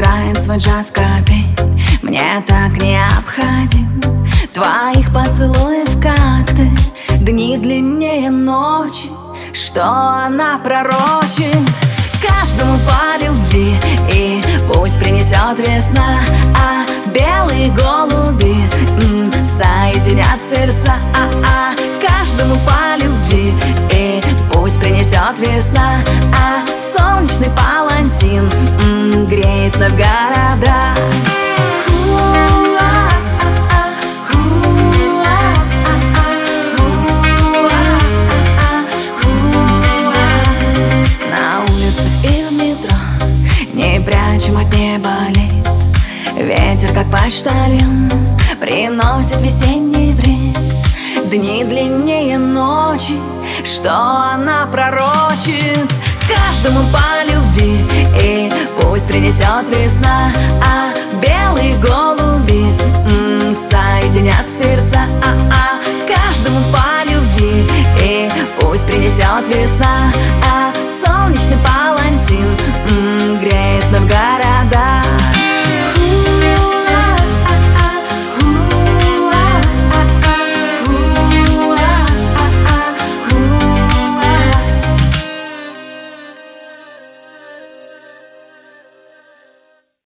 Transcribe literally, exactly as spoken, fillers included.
играет свой джаз копей. Мне так необходим твоих поцелуев, как ты. Дни длиннее ночи, что она пророчит. Каждому по любви, и пусть принесет весна, а белые голуби м, соединят сердца. а -а. Каждому по любви, и пусть принесет весна, а солнечный палантин м, греет вновь города. Прячем от неба лиц, ветер, как почтальон, приносит весенний бриз. Дни длиннее ночи, что она пророчит. Каждому по любви, и пусть принесет весна, а белые голуби